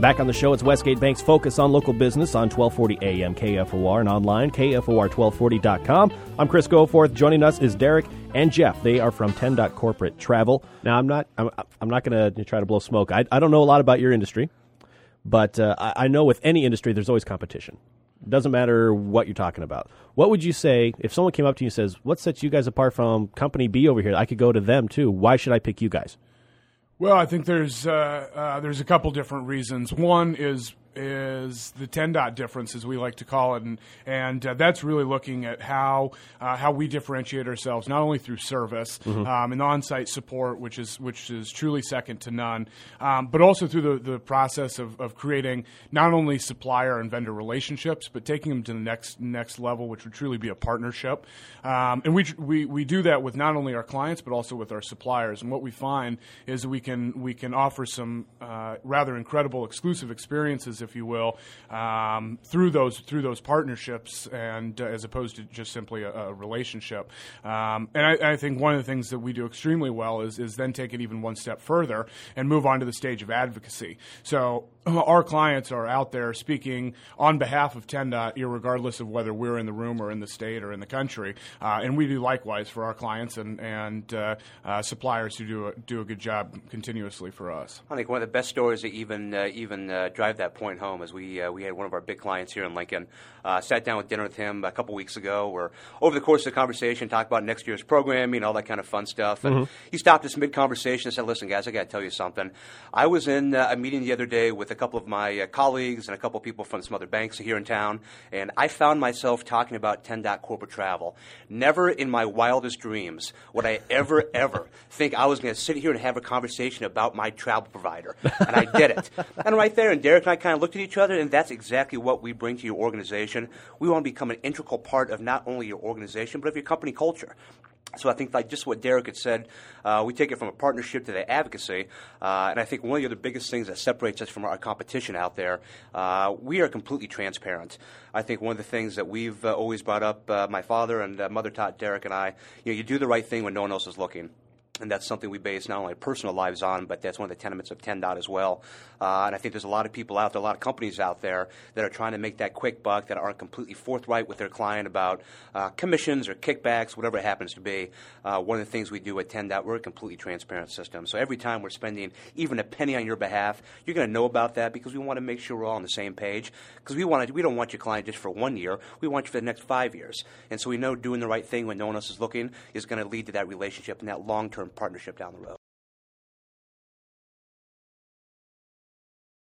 Back on the show, it's Westgate Bank's Focus on Local Business on 1240 AM KFOR and online, KFOR1240.com. I'm Chris Goforth. Joining us is Derek and Jeff. They are from 10 Corporate Travel. Now, I'm not going to try to blow smoke. I don't know a lot about your industry, but I know with any industry, there's always competition. It doesn't matter what you're talking about. What would you say if someone came up to you and says, what sets you guys apart from company B over here? I could go to them too. Why should I pick you guys? Well, I think there's a couple different reasons. One is the 10 difference, as we like to call it, and that's really looking at how we differentiate ourselves, not only through service and on-site support, which is truly second to none, but also through the process of creating not only supplier and vendor relationships, but taking them to the next level, which would truly be a partnership. And we do that with not only our clients, but also with our suppliers. And what we find is that we can offer some rather incredible exclusive experiences, if you will, through those partnerships, and as opposed to just simply a relationship. And I think one of the things that we do extremely well is then take it even one step further and move on to the stage of advocacy. So our clients are out there speaking on behalf of 10 irregardless of whether we're in the room or in the state or in the country, and we do likewise for our clients and suppliers who do a good job continuously for us. I think one of the best stories that even drive that point home is we had one of our big clients here in Lincoln. Sat down with dinner with him a couple weeks ago, where over the course of the conversation talked about next year's programming, all that kind of fun stuff. And he stopped us mid-conversation and said, "Listen, guys, I got to tell you something. I was in a meeting the other day with a couple of my colleagues and a couple of people from some other banks here in town, and I found myself talking about 10 Corporate Travel. Never in my wildest dreams would I ever think I was going to sit here and have a conversation about my travel provider." And I did it. And right there, and Derek and I kind of looked at each other, and that's exactly what we bring to your organization. We want to become an integral part of not only your organization, but of your company culture. So I think, like just what Derek had said, we take it from a partnership to the advocacy, and I think one of the other biggest things that separates us from our competition out there, we are completely transparent. I think one of the things that we've always brought up, my father and mother taught Derek and I, you do the right thing when no one else is looking. And that's something we base not only our personal lives on, but that's one of the tenets of 10 as well. And I think there's a lot of people out there, a lot of companies out there that are trying to make that quick buck, that aren't completely forthright with their client about commissions or kickbacks, whatever it happens to be. One of the things we do at 10 we're a completely transparent system. So every time we're spending even a penny on your behalf, you're going to know about that, because we want to make sure we're all on the same page. Because we don't want your client just for 1 year. We want you for the next 5 years. And so we know doing the right thing when no one else is looking is going to lead to that relationship and that long-term partnership down the road.